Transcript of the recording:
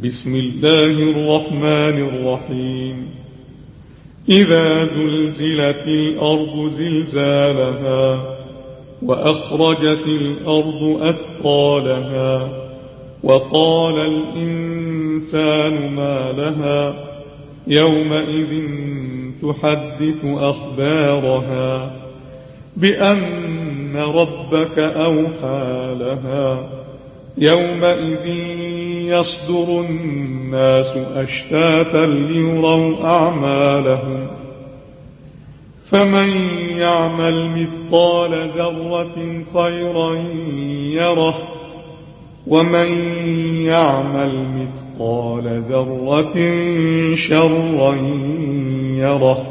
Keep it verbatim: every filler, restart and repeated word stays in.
بسم الله الرحمن الرحيم إذا زلزلت الأرض زلزالها وأخرجت الأرض أثقالها وقال الإنسان ما لها يومئذ تحدث أخبارها بأن ربك أوحى لها يومئذ يصدر الناس أشتاتا ليروا أعمالهم فمن يعمل مثقال ذرة خيرا يره ومن يعمل مثقال ذرة شرا يره